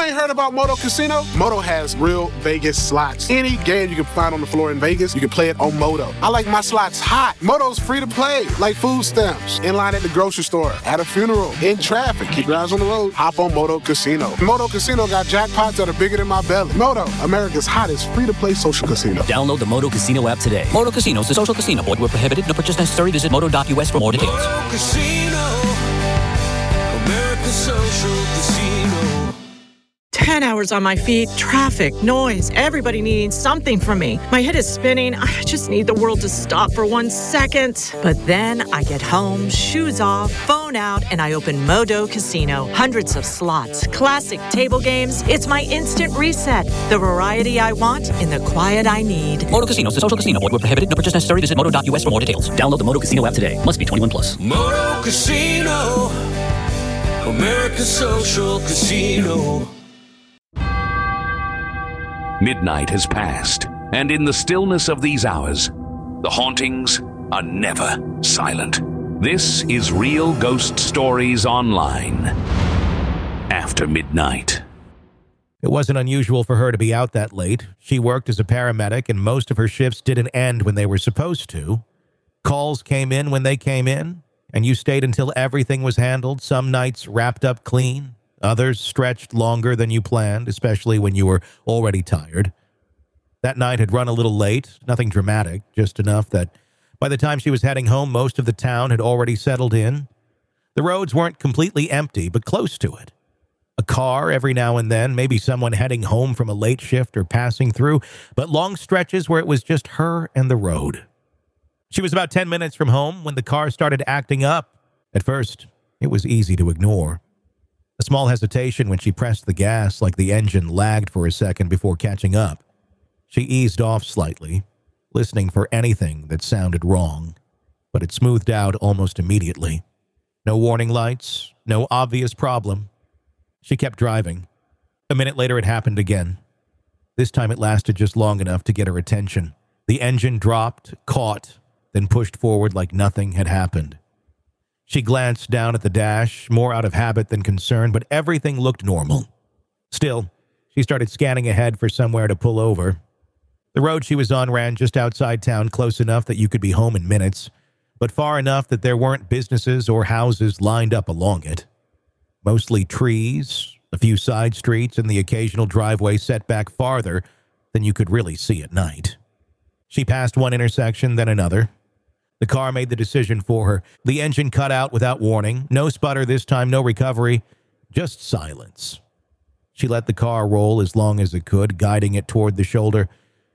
ain't heard about Moto Casino? Moto has real Vegas slots. Any game you can find on the floor in Vegas, you can play it on Moto. I like my slots hot. Moto's free to play, like food stamps, in line at the grocery store, at a funeral, in traffic. Keep your eyes on the road. Hop on Moto Casino. Moto Casino got jackpots that are bigger than my belly. Moto, America's hottest free-to-play social casino. Download the Moto Casino app today. Moto Casino is a social casino. Void where prohibited. No purchase necessary. Visit moto.us for more details. Moto Casino, America's social casino. 10 hours on my feet, traffic, noise, everybody needing something from me. My head is spinning. I just need the world to stop for 1 second. But then I get home, shoes off, phone out, and I open Moto Casino. Hundreds of slots, classic table games. It's my instant reset. The variety I want in the quiet I need. Moto Casino is a social casino. Void where prohibited. No purchase necessary. Visit moto.us for more details. Download the Moto Casino app today. Must be 21 plus. Moto Casino, America's social casino. Midnight has passed, and in the stillness of these hours, the hauntings are never silent. This is Real Ghost Stories Online. After midnight. It wasn't unusual for her to be out that late. She worked as a paramedic, and most of her shifts didn't end when they were supposed to. Calls came in when they came in, and you stayed until everything was handled. Some nights wrapped up clean. Others stretched longer than you planned, especially when you were already tired. That night had run a little late, nothing dramatic, just enough that by the time she was heading home, most of the town had already settled in. The roads weren't completely empty, but close to it. A car every now and then, maybe someone heading home from a late shift or passing through, but long stretches where it was just her and the road. She was about 10 minutes from home when the car started acting up. At first, it was easy to ignore. A small hesitation when she pressed the gas, like the engine lagged for a second before catching up. She eased off slightly, listening for anything that sounded wrong, but it smoothed out almost immediately. No warning lights, no obvious problem. She kept driving. A minute later, it happened again. This time it lasted just long enough to get her attention. The engine dropped, caught, then pushed forward like nothing had happened. She glanced down at the dash, more out of habit than concern, but everything looked normal. Still, she started scanning ahead for somewhere to pull over. The road she was on ran just outside town, close enough that you could be home in minutes, but far enough that there weren't businesses or houses lined up along it. Mostly trees, a few side streets, and the occasional driveway set back farther than you could really see at night. She passed one intersection, then another. The car made the decision for her. The engine cut out without warning. No sputter this time, no recovery, just silence. She let the car roll as long as it could, guiding it toward the shoulder.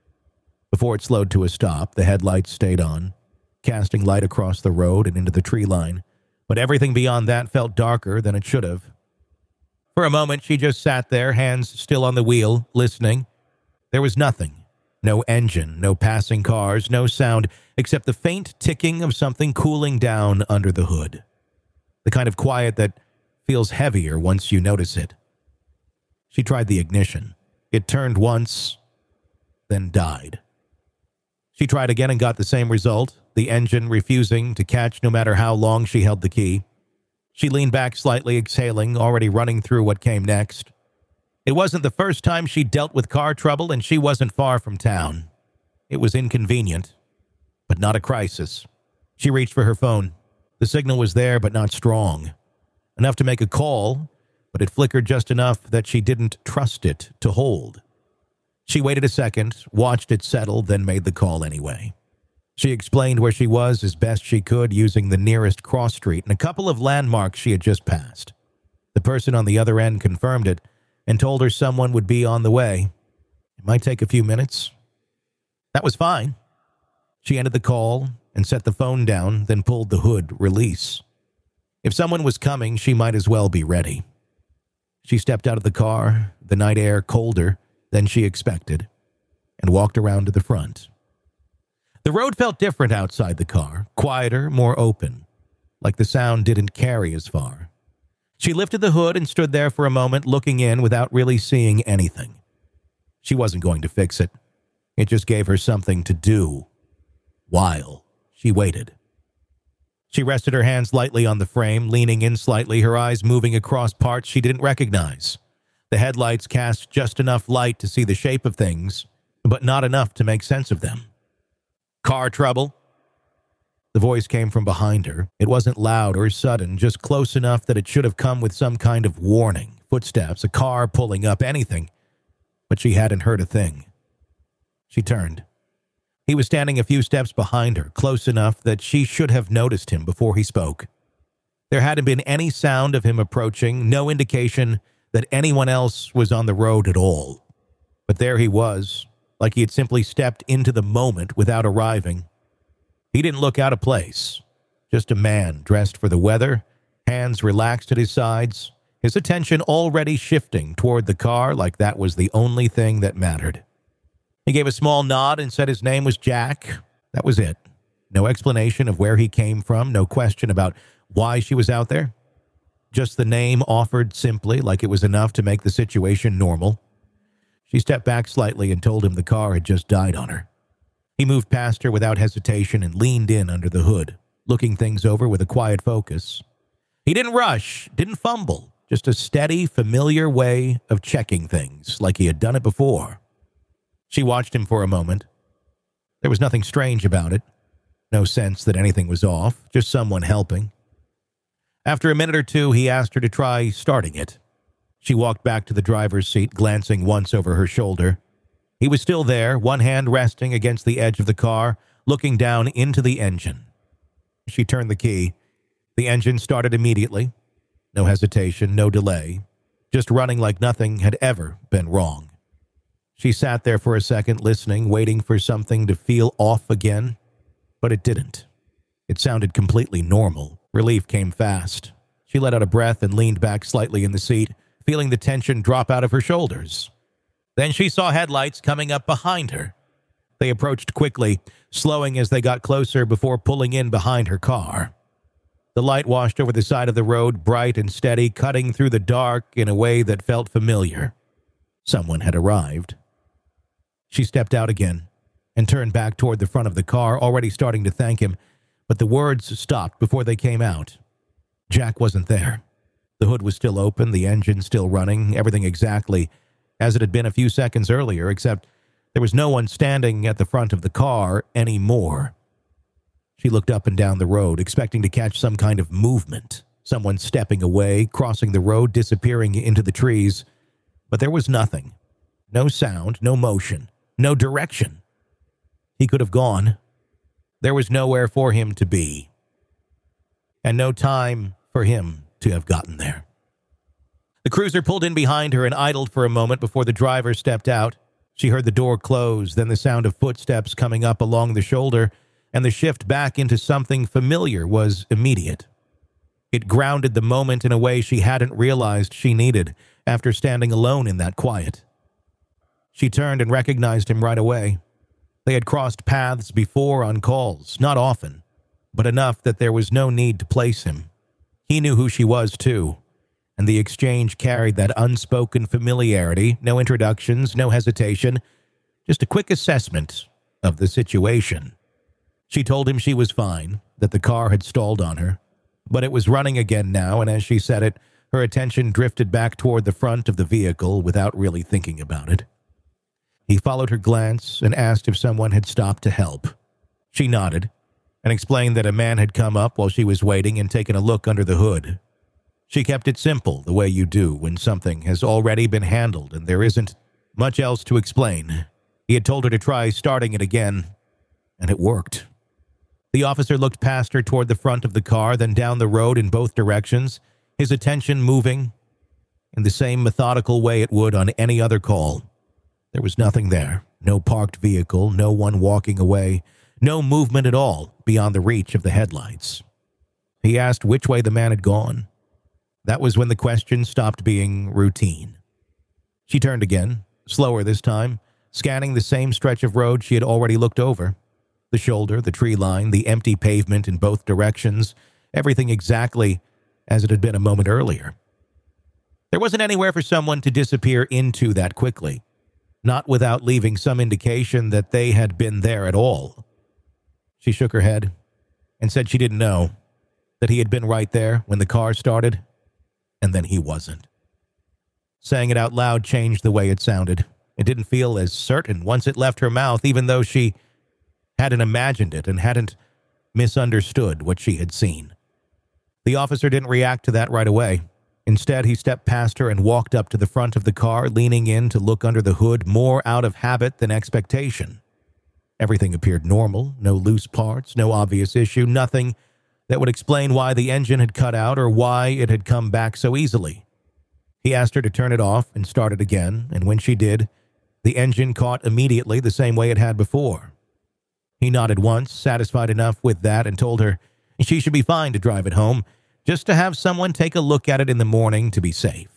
Before it slowed to a stop, the headlights stayed on, casting light across the road and into the tree line. But everything beyond that felt darker than it should have. For a moment, she just sat there, hands still on the wheel, listening. There was nothing. No engine, no passing cars, no sound, except the faint ticking of something cooling down under the hood. The kind of quiet that feels heavier once you notice it. She tried the ignition. It turned once, then died. She tried again and got the same result, the engine refusing to catch no matter how long she held the key. She leaned back slightly, exhaling, already running through what came next. It wasn't the first time she dealt with car trouble, and she wasn't far from town. It was inconvenient, but not a crisis. She reached for her phone. The signal was there, but not strong. Enough to make a call, but it flickered just enough that she didn't trust it to hold. She waited a second, watched it settle, then made the call anyway. She explained where she was as best she could using the nearest cross street and a couple of landmarks she had just passed. The person on the other end confirmed it and told her someone would be on the way. It might take a few minutes. That was fine. She ended the call and set the phone down, then pulled the hood release. If someone was coming, she might as well be ready. She stepped out of the car, the night air colder than she expected, and walked around to the front. The road felt different outside the car, quieter, more open, like the sound didn't carry as far. She lifted the hood and stood there for a moment, looking in without really seeing anything. She wasn't going to fix it. It just gave her something to do while she waited. She rested her hands lightly on the frame, leaning in slightly, her eyes moving across parts she didn't recognize. The headlights cast just enough light to see the shape of things, but not enough to make sense of them. "Car trouble?" The voice came from behind her. It wasn't loud or sudden, just close enough that it should have come with some kind of warning. Footsteps, a car pulling up, anything. But she hadn't heard a thing. She turned. He was standing a few steps behind her, close enough that she should have noticed him before he spoke. There hadn't been any sound of him approaching, no indication that anyone else was on the road at all. But there he was, like he had simply stepped into the moment without arriving. He didn't look out of place. Just a man dressed for the weather, hands relaxed at his sides, his attention already shifting toward the car like that was the only thing that mattered. He gave a small nod and said his name was Jack. That was it. No explanation of where he came from, no question about why she was out there. Just the name offered simply, like it was enough to make the situation normal. She stepped back slightly and told him the car had just died on her. He moved past her without hesitation and leaned in under the hood, looking things over with a quiet focus. He didn't rush, didn't fumble, just a steady, familiar way of checking things, like he had done it before. She watched him for a moment. There was nothing strange about it. No sense that anything was off, just someone helping. After a minute or two, he asked her to try starting it. She walked back to the driver's seat, glancing once over her shoulder. He was still there, one hand resting against the edge of the car, looking down into the engine. She turned the key. The engine started immediately. No hesitation, no delay. Just running like nothing had ever been wrong. She sat there for a second, listening, waiting for something to feel off again. But it didn't. It sounded completely normal. Relief came fast. She let out a breath and leaned back slightly in the seat, feeling the tension drop out of her shoulders. Then she saw headlights coming up behind her. They approached quickly, slowing as they got closer before pulling in behind her car. The light washed over the side of the road, bright and steady, cutting through the dark in a way that felt familiar. Someone had arrived. She stepped out again and turned back toward the front of the car, already starting to thank him, but the words stopped before they came out. Jack wasn't there. The hood was still open, the engine still running, everything exactly as it had been a few seconds earlier, except there was no one standing at the front of the car anymore. She looked up and down the road, expecting to catch some kind of movement, someone stepping away, crossing the road, disappearing into the trees. But there was nothing. No sound, no motion, no direction. He could have gone. There was nowhere for him to be. And no time for him to have gotten there. The cruiser pulled in behind her and idled for a moment before the driver stepped out. She heard the door close, then the sound of footsteps coming up along the shoulder, and the shift back into something familiar was immediate. It grounded the moment in a way she hadn't realized she needed after standing alone in that quiet. She turned and recognized him right away. They had crossed paths before on calls, not often, but enough that there was no need to place him. He knew who she was, too, and the exchange carried that unspoken familiarity, no introductions, no hesitation, just a quick assessment of the situation. She told him she was fine, that the car had stalled on her, but it was running again now, and as she said it, her attention drifted back toward the front of the vehicle without really thinking about it. He followed her glance and asked if someone had stopped to help. She nodded and explained that a man had come up while she was waiting and taken a look under the hood. She kept it simple, the way you do when something has already been handled and there isn't much else to explain. He had told her to try starting it again, and it worked. The officer looked past her toward the front of the car, then down the road in both directions, his attention moving in the same methodical way it would on any other call. There was nothing there, no parked vehicle, no one walking away, no movement at all beyond the reach of the headlights. He asked which way the man had gone. That was when the question stopped being routine. She turned again, slower this time, scanning the same stretch of road she had already looked over. The shoulder, the tree line, the empty pavement in both directions, everything exactly as it had been a moment earlier. There wasn't anywhere for someone to disappear into that quickly, not without leaving some indication that they had been there at all. She shook her head and said she didn't know, that he had been right there when the car started, and then he wasn't. Saying it out loud changed the way it sounded. It didn't feel as certain once it left her mouth, even though she hadn't imagined it and hadn't misunderstood what she had seen. The officer didn't react to that right away. Instead, he stepped past her and walked up to the front of the car, leaning in to look under the hood more out of habit than expectation. Everything appeared normal, no loose parts, no obvious issue, nothing that would explain why the engine had cut out or why it had come back so easily. He asked her to turn it off and start it again, and when she did, the engine caught immediately the same way it had before. He nodded once, satisfied enough with that, and told her she should be fine to drive it home, just to have someone take a look at it in the morning to be safe.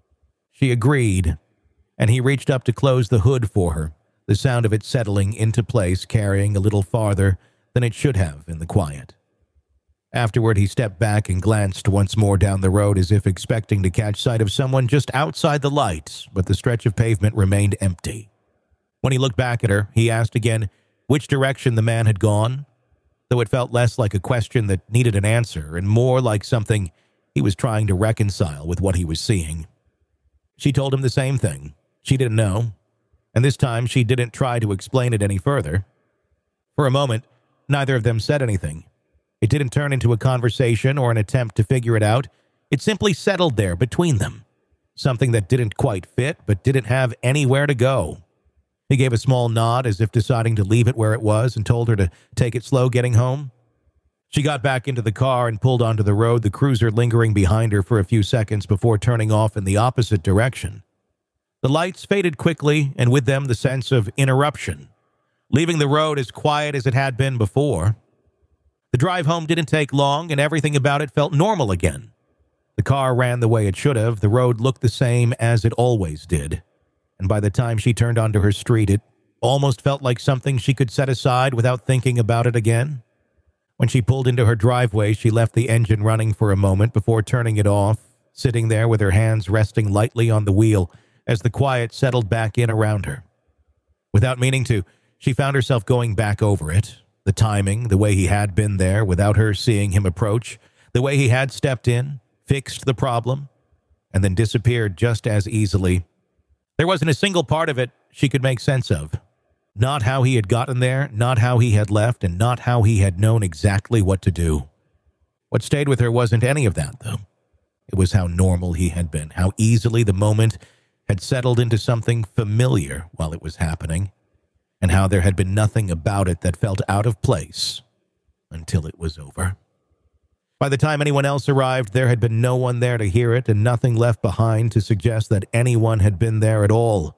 She agreed, and he reached up to close the hood for her, the sound of it settling into place, carrying a little farther than it should have in the quiet. Afterward, he stepped back and glanced once more down the road as if expecting to catch sight of someone just outside the lights, but the stretch of pavement remained empty. When he looked back at her, he asked again which direction the man had gone, though it felt less like a question that needed an answer and more like something he was trying to reconcile with what he was seeing. She told him the same thing. She didn't know, and this time she didn't try to explain it any further. For a moment, neither of them said anything. It didn't turn into a conversation or an attempt to figure it out. It simply settled there between them, something that didn't quite fit but didn't have anywhere to go. He gave a small nod as if deciding to leave it where it was and told her to take it slow getting home. She got back into the car and pulled onto the road, the cruiser lingering behind her for a few seconds before turning off in the opposite direction. The lights faded quickly, and with them the sense of interruption, leaving the road as quiet as it had been before. The drive home didn't take long, and everything about it felt normal again. The car ran the way it should have, the road looked the same as it always did, and by the time she turned onto her street, it almost felt like something she could set aside without thinking about it again. When she pulled into her driveway, she left the engine running for a moment before turning it off, sitting there with her hands resting lightly on the wheel as the quiet settled back in around her. Without meaning to, she found herself going back over it. The timing, the way he had been there without her seeing him approach, the way he had stepped in, fixed the problem, and then disappeared just as easily. There wasn't a single part of it she could make sense of. Not how he had gotten there, not how he had left, and not how he had known exactly what to do. What stayed with her wasn't any of that, though. It was how normal he had been, how easily the moment had settled into something familiar while it was happening, and how there had been nothing about it that felt out of place until it was over. By the time anyone else arrived, there had been no one there to hear it and nothing left behind to suggest that anyone had been there at all.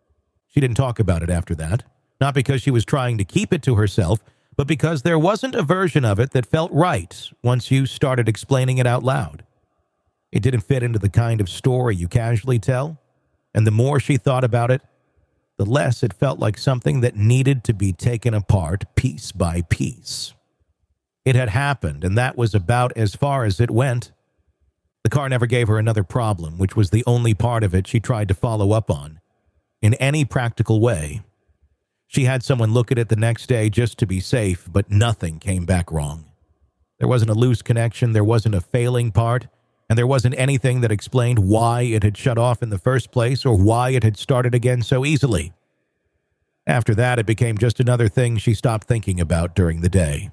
She didn't talk about it after that, not because she was trying to keep it to herself, but because there wasn't a version of it that felt right once you started explaining it out loud. It didn't fit into the kind of story you casually tell, and the more she thought about it, the less it felt like something that needed to be taken apart piece by piece. It had happened, and that was about as far as it went. The car never gave her another problem, which was the only part of it she tried to follow up on, in any practical way. She had someone look at it the next day just to be safe, but nothing came back wrong. There wasn't a loose connection, there wasn't a failing part, and there wasn't anything that explained why it had shut off in the first place or why it had started again so easily. After that, it became just another thing she stopped thinking about during the day.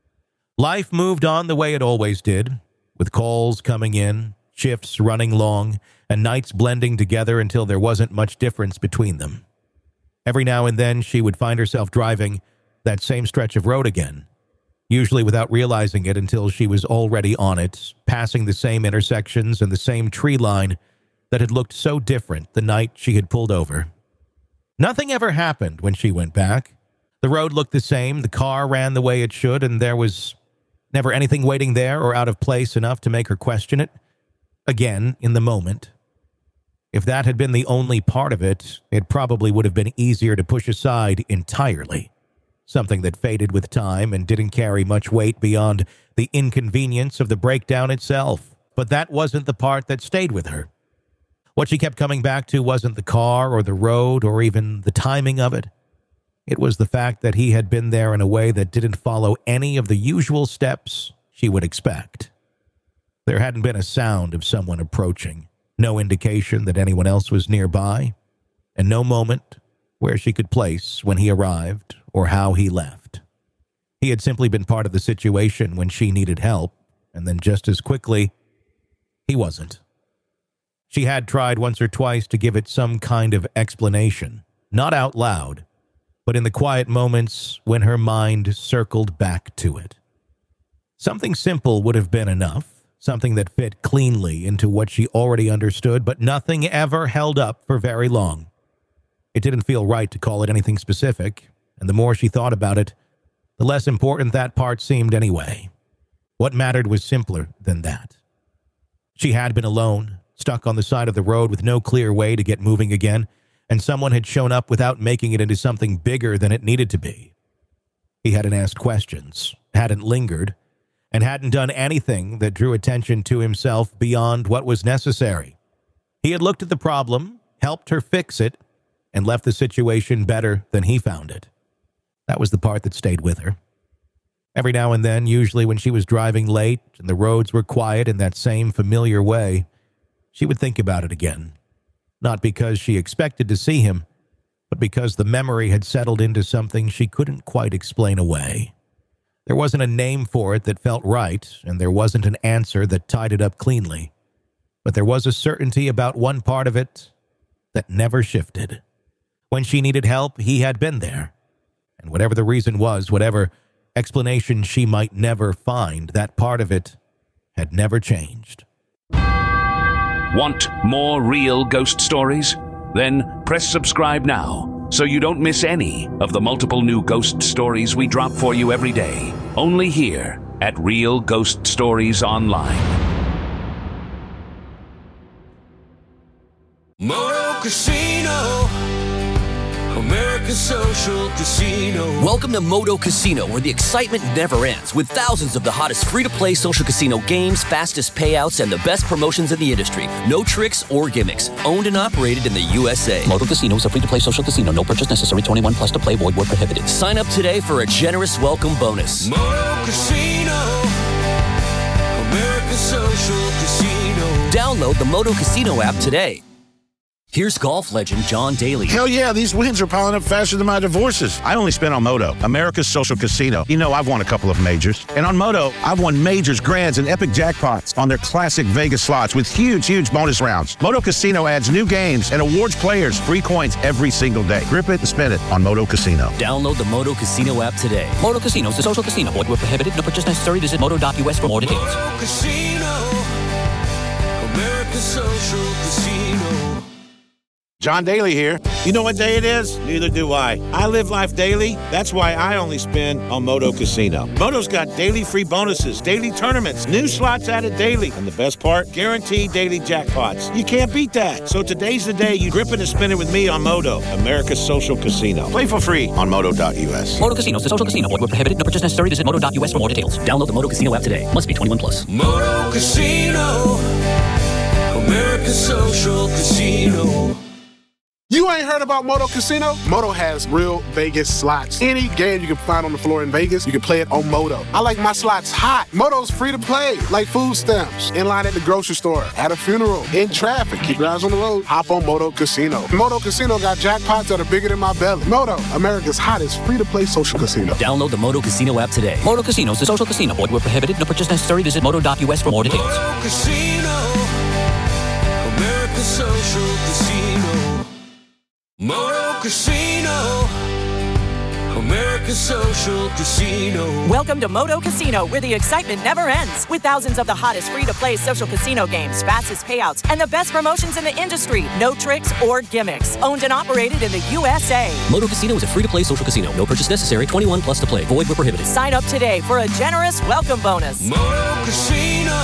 Life moved on the way it always did, with calls coming in, shifts running long, and nights blending together until there wasn't much difference between them. Every now and then, she would find herself driving that same stretch of road again, usually without realizing it until she was already on it, passing the same intersections and the same tree line that had looked so different the night she had pulled over. Nothing ever happened when she went back. The road looked the same, the car ran the way it should, and there was never anything waiting there or out of place enough to make her question it again in the moment. If that had been the only part of it, it probably would have been easier to push aside entirely. Something that faded with time and didn't carry much weight beyond the inconvenience of the breakdown itself. But that wasn't the part that stayed with her. What she kept coming back to wasn't the car or the road or even the timing of it. It was the fact that he had been there in a way that didn't follow any of the usual steps she would expect. There hadn't been a sound of someone approaching, No indication that anyone else was nearby, and no moment where she could place when he arrived or how he left. He had simply been part of the situation when she needed help, and then just as quickly, he wasn't. She had tried once or twice to give it some kind of explanation, not out loud, but in the quiet moments when her mind circled back to it. Something simple would have been enough, something that fit cleanly into what she already understood, but nothing ever held up for very long. It didn't feel right to call it anything specific, and the more she thought about it, the less important that part seemed anyway. What mattered was simpler than that. She had been alone, stuck on the side of the road with no clear way to get moving again, and someone had shown up without making it into something bigger than it needed to be. He hadn't asked questions, hadn't lingered, and hadn't done anything that drew attention to himself beyond what was necessary. He had looked at the problem, helped her fix it, and left the situation better than he found it. That was the part that stayed with her. Every now and then, usually when she was driving late and the roads were quiet in that same familiar way, she would think about it again. Not because she expected to see him, but because the memory had settled into something she couldn't quite explain away. There wasn't a name for it that felt right, and there wasn't an answer that tied it up cleanly. But there was a certainty about one part of it that never shifted. When she needed help, he had been there. And whatever the reason was, whatever explanation she might never find, that part of it had never changed. Want more real ghost stories? Then press subscribe now so you don't miss any of the multiple new ghost stories we drop for you every day. Only here at Real Ghost Stories Online. Moto Casino, America's social casino. Welcome to Moto Casino, where the excitement never ends, with thousands of the hottest free-to-play social casino games, fastest payouts, and the best promotions in the industry. No tricks or gimmicks. Owned and operated in the USA. Moto Casino is a free-to-play social casino. No purchase necessary. 21 plus to play. Void where prohibited. Sign up today for a generous welcome bonus. Moto Casino, America's social casino. Download the Moto Casino app today. Here's golf legend John Daly. Hell yeah, these wins are piling up faster than my divorces. I only spent on Moto, America's social casino. You know, I've won a couple of majors. And on Moto, I've won majors, grands, and epic jackpots on their classic Vegas slots with huge bonus rounds. Moto Casino adds new games and awards players free coins every single day. Grip it and spin it on Moto Casino. Download the Moto Casino app today. Moto Casino is a social casino. Void where prohibited. No purchase necessary. Visit moto.us for more details. Moto Casino, America's social casino. John Daly here. You know what day it is? Neither do I. I live life daily. That's why I only spend on Moto Casino. Moto's got daily free bonuses, daily tournaments, new slots added daily, and the best part, guaranteed daily jackpots. You can't beat that. So today's the day you grip it and spin it with me on Moto, America's social casino. Play for free on moto.us. Moto Casino is a social casino. Void where prohibited. No purchase necessary. Visit moto.us for more details. Download the Moto Casino app today. Must be 21 plus. Moto Casino, America's social casino. You ain't heard about Moto Casino? Moto has real Vegas slots. Any game you can find on the floor in Vegas, you can play it on Moto. I like my slots hot. Moto's free to play, like food stamps. In line at the grocery store, at a funeral, in traffic. Keep your eyes on the road. Hop on Moto Casino. Moto Casino got jackpots that are bigger than my belly. Moto, America's hottest free-to-play social casino. Download the Moto Casino app today. Moto Casino is a social casino. Void where prohibited. No purchase necessary. Visit moto.us for more details. Moto Casino, America's social casino. Moto Casino, America's social casino. Welcome to Moto Casino, where the excitement never ends. With thousands of the hottest free-to-play social casino games, fastest payouts, and the best promotions in the industry. No tricks or gimmicks. Owned and operated in the USA. Moto Casino is a free-to-play social casino. No purchase necessary. 21 plus to play. Void where prohibited. Sign up today for a generous welcome bonus. Moto Casino,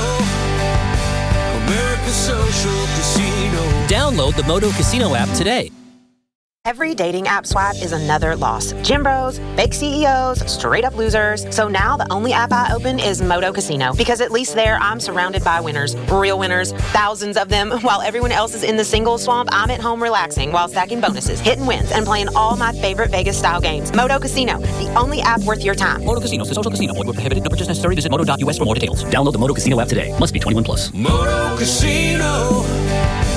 America's social casino. Download the Moto Casino app today. Every dating app swipe is another loss. Gym bros, fake CEOs, straight up losers. So now the only app I open is Moto Casino, because at least there I'm surrounded by winners, real winners, thousands of them. While everyone else is in the single swamp, I'm at home relaxing while stacking bonuses, hitting wins, and playing all my favorite Vegas style games. Moto Casino, the only app worth your time. Moto Casino is a social casino. Void where prohibited. No purchase necessary. Visit moto.us for more details. Download the Moto Casino app today. Must be 21 plus. Moto Casino,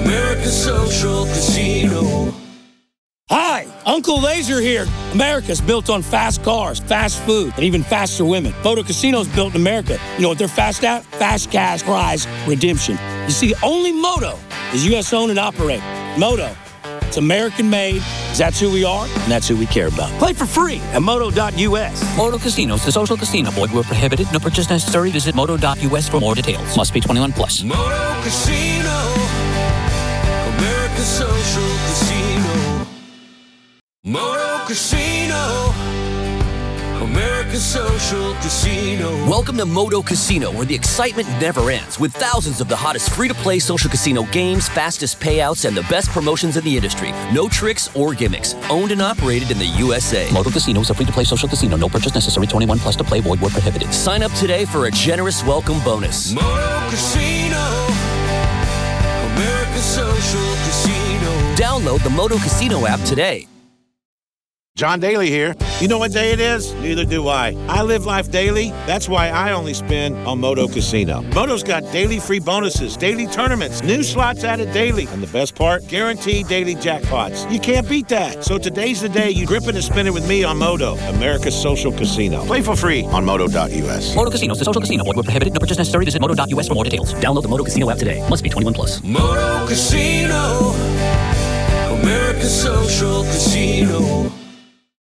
America's Social Casino. Hi, Uncle Laser here. America's built on fast cars, fast food, and even faster women. Moto Casino's built in America. You know what they're fast at? Fast cash prize redemption. You see, only Moto is U.S. owned and operated. Moto, it's American made, 'cause that's who we are, and that's who we care about. Play for free at moto.us. Moto Casinos, the social casino. Void where prohibited. No purchase necessary. Visit moto.us for more details. Must be 21 plus. Moto Casino. America's Social Casino. Moto Casino. America's Social Casino. Welcome to Moto Casino, where the excitement never ends, with thousands of the hottest free-to-play social casino games, fastest payouts, and the best promotions in the industry. No tricks or gimmicks. Owned and operated in the USA. Moto Casino is a free-to-play social casino. No purchase necessary. 21 plus to play. Void where prohibited. Sign up today for a generous welcome bonus. Moto Casino. America's Social Casino. Download the Moto Casino app today. John Daly here. You know what day it is? Neither do I. I live life daily. That's why I only spin on Moto Casino. Moto's got daily free bonuses, daily tournaments, new slots added daily. And the best part? Guaranteed daily jackpots. You can't beat that. So today's the day you grip it and spin it with me on Moto, America's Social Casino. Play for free on moto.us. Moto Casinos, the social casino. Void where prohibited. No purchase necessary. Visit moto.us for more details. Download the Moto Casino app today. Must be 21 plus. Moto Casino. America's Social Casino.